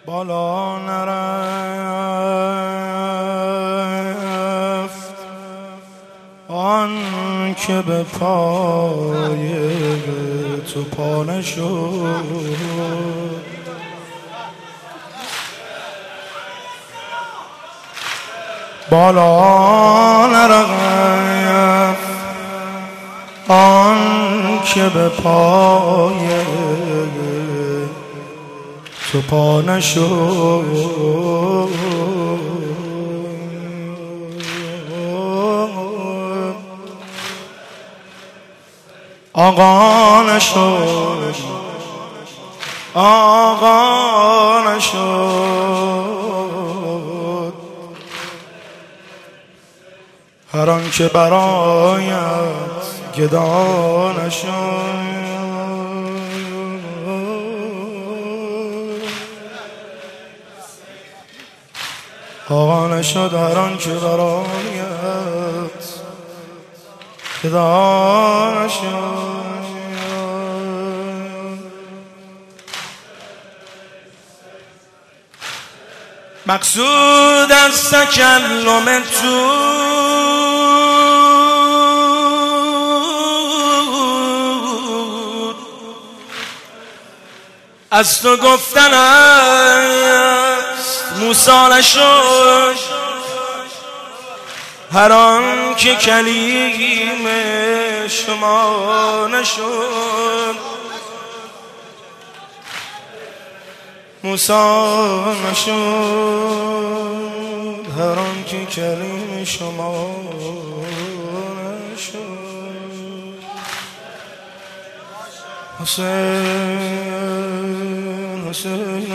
بالا نرفت آن که به پای تو پا نشد. بالا نرفت آن که به پای تو پا نشد. آقا نشد، آقا نشد، هر آن که برایت گدا نشد. آقا نشد هر آن که برایت گدا نشد. مقصود از تکلم تو از تو گفتن است موسی نشد، هر آن که کلیم شما نشد. موسی نشد، هر آن که کلیم شما نشد. حسین حسین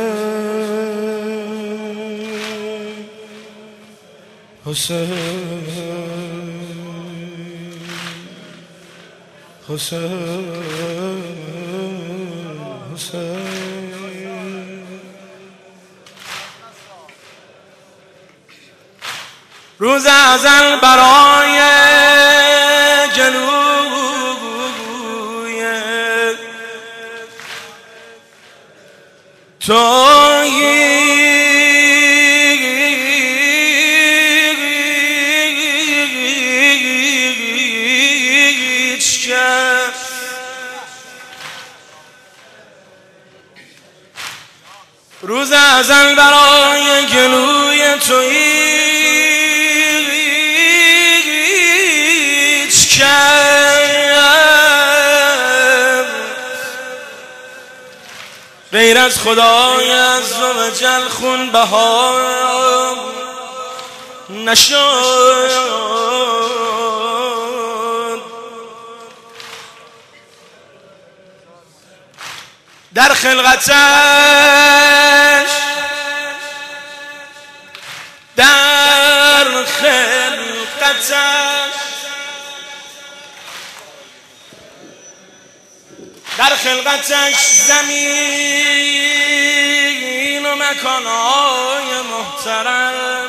حسین حسین حسین حسین. روز ازل برای جلوی تو هیچ کس روز ازل برای گلوی تو هیچ کس غیر از خدای عزوجل خون بها نشد. در خلقتش در خلقتش زمین و مکانهای محترم،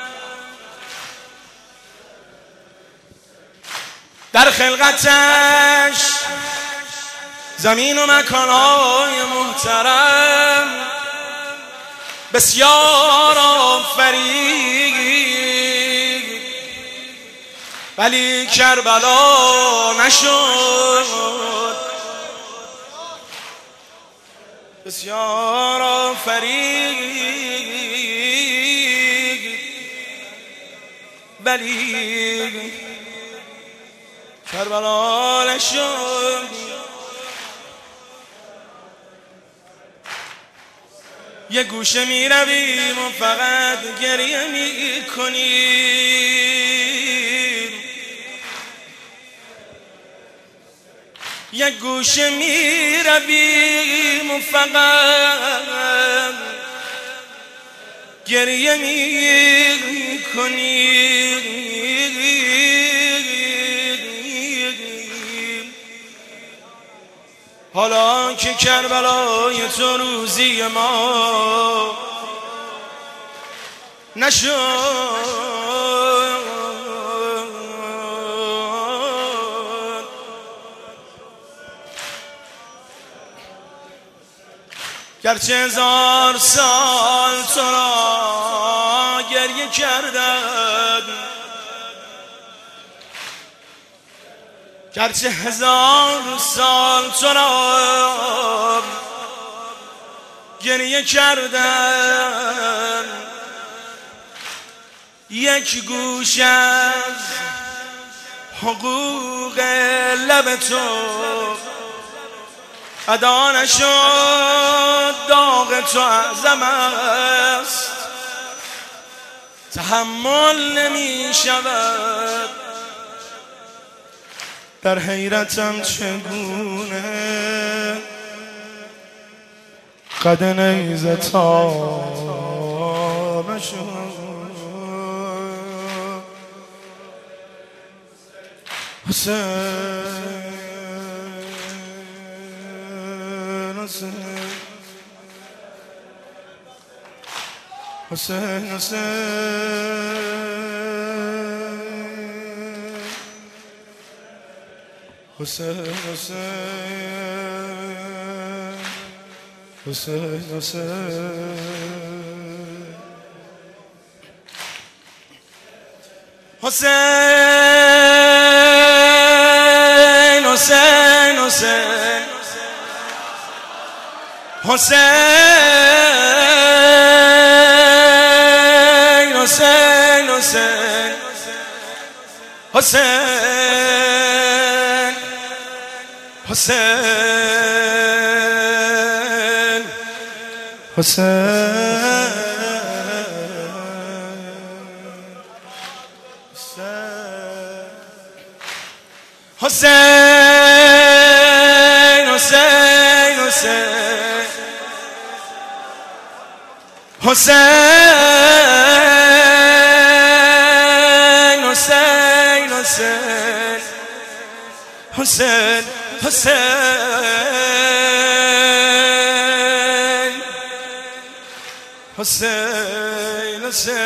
در خلقتش زمین و مکانهای محترم بسیار آفرید، ولی کربلا نشد. بسیار آفرید ولی کربلا نشد. یه گوشه می رویم و فقط گریه می کنیم، یه گوشه می رویم و فقط گریه می کنیم. حالا که کربلای تو روزی ما نشد، گرچه 1000 سال تو را گریه کردم، گرچه 1000 سال تو را گریه کردم، یک گوش از حقوق لب تو ادا نشد. داغ تو اعظم است، تحمل نمی شود. در حیرتم چگونه قد نیزه تاب شد. حسین حسین حسین حسین حسین حسین حسین حسین حسین حسین حسین حسین حسین حسین حسین حسین حسین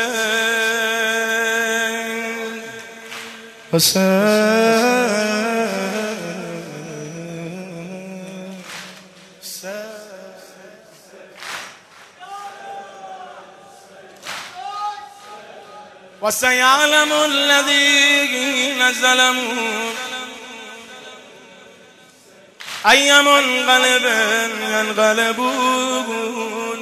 وسيعلم الذين ظلموا أي منقلب ينقلبون